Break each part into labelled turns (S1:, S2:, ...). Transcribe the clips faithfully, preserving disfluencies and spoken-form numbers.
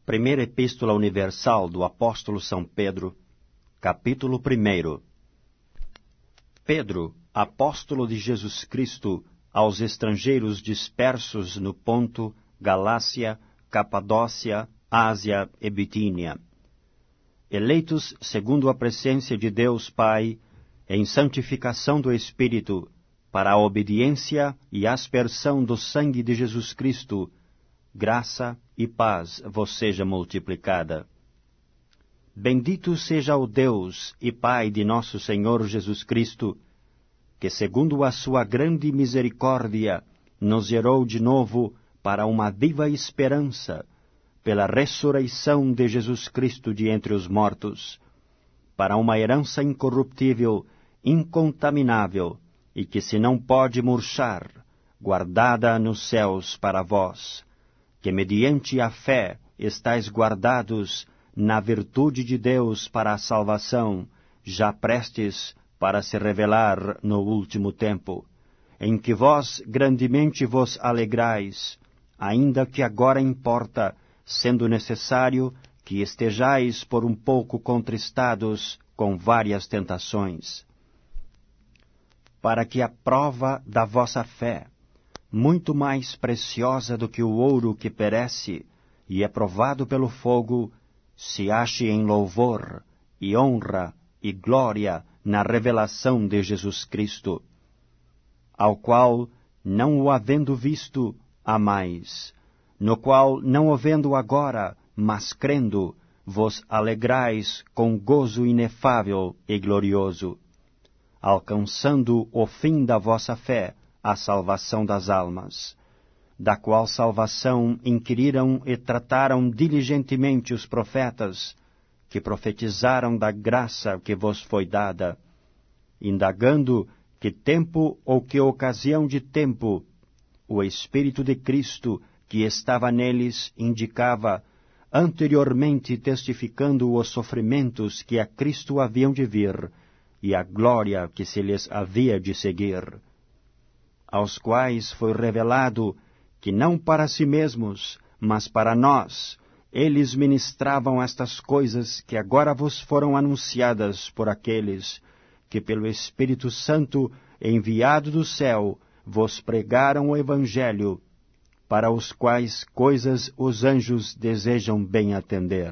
S1: Primeira Epístola Universal do Apóstolo São Pedro, capítulo primeiro. Pedro, apóstolo de Jesus Cristo, aos estrangeiros dispersos no Ponto, Galácia, Capadócia, Ásia e Bitínia, eleitos segundo a presciência de Deus Pai, em santificação do Espírito, para a obediência e aspersão do sangue de Jesus Cristo, graça e paz vos seja multiplicada. Bendito seja o Deus e Pai de nosso Senhor Jesus Cristo, que segundo a sua grande misericórdia nos gerou de novo para uma viva esperança, pela ressurreição de Jesus Cristo de entre os mortos, para uma herança incorruptível, incontaminável, e que se não pode murchar, guardada nos céus para vós, que mediante a fé estáis guardados na virtude de Deus para a salvação, já prestes para se revelar no último tempo, em que vós grandemente vos alegrais, ainda que agora importa, sendo necessário, que estejais por um pouco contristados com várias tentações, para que a prova da vossa fé, muito mais preciosa do que o ouro que perece e é provado pelo fogo, se ache em louvor e honra e glória na revelação de Jesus Cristo, ao qual, não o havendo visto, amais, no qual, não o vendo agora, mas crendo, vos alegrais com gozo inefável e glorioso, alcançando o fim da vossa fé, a salvação das almas, da qual salvação inquiriram e trataram diligentemente os profetas, que profetizaram da graça que vos foi dada, indagando que tempo ou que ocasião de tempo o Espírito de Cristo que estava neles indicava, anteriormente testificando os sofrimentos que a Cristo haviam de vir e a glória que se lhes havia de seguir, aos quais foi revelado que não para si mesmos, mas para nós, eles ministravam estas coisas que agora vos foram anunciadas por aqueles que pelo Espírito Santo, enviado do céu, vos pregaram o Evangelho, para os quais coisas os anjos desejam bem atender.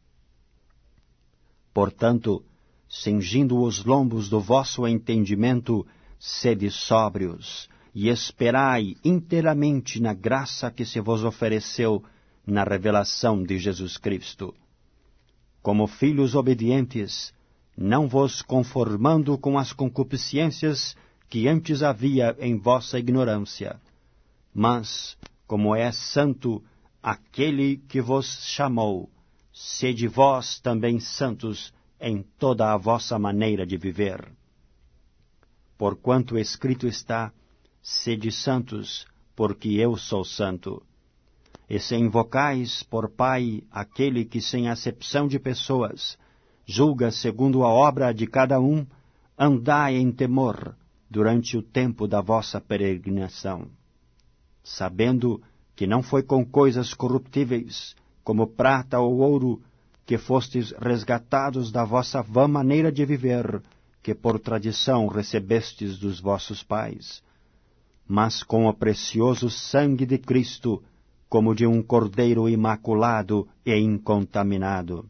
S1: Portanto, cingindo os lombos do vosso entendimento, sede sóbrios, e esperai inteiramente na graça que se vos ofereceu na revelação de Jesus Cristo. Como filhos obedientes, não vos conformando com as concupiscências que antes havia em vossa ignorância, mas, como é santo aquele que vos chamou, sede vós também santos em toda a vossa maneira de viver. Porquanto escrito está, sede santos, porque eu sou santo. E se invocais por Pai aquele que sem acepção de pessoas julga segundo a obra de cada um, andai em temor durante o tempo da vossa peregrinação, sabendo que não foi com coisas corruptíveis, como prata ou ouro, que fostes resgatados da vossa vã maneira de viver, que por tradição recebestes dos vossos pais, mas com o precioso sangue de Cristo, como de um cordeiro imaculado e incontaminado,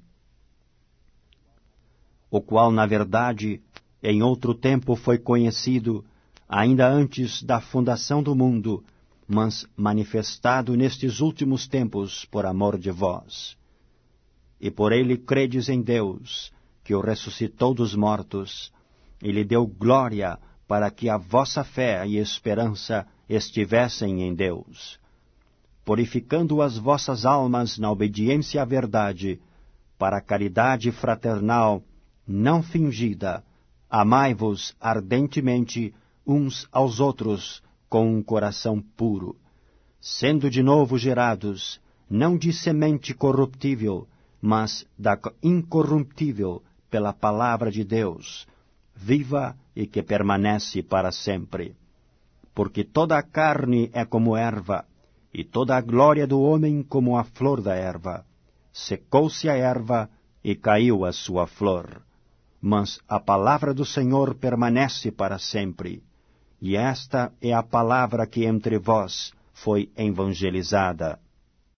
S1: o qual, na verdade, em outro tempo foi conhecido, ainda antes da fundação do mundo, mas manifestado nestes últimos tempos por amor de vós. E por ele credes em Deus, que o ressuscitou dos mortos, e lhe deu glória para que a vossa fé e esperança estivessem em Deus, purificando as vossas almas na obediência à verdade, para a caridade fraternal não fingida, amai-vos ardentemente uns aos outros com um coração puro, sendo de novo gerados, não de semente corruptível, mas da incorruptível pela palavra de Deus, viva e que permanece para sempre. Porque toda a carne é como erva, e toda a glória do homem como a flor da erva. secou-se a erva e caiu a sua flor. Mas a palavra do Senhor permanece para sempre, e esta é a palavra que entre vós foi evangelizada.